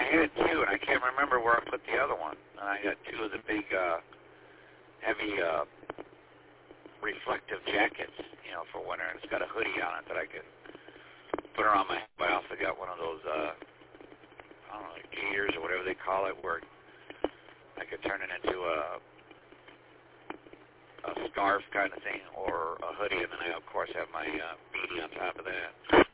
had two, and I can't remember where I put the other one. I got two of the big, heavy, reflective jackets, for winter, and it's got a hoodie on it that I could put around my head. I also got one of those, I don't know, like gaiters or whatever they call it, where I could turn it into a scarf kind of thing, or a hoodie, and then I, of course, have my beanie on top of that.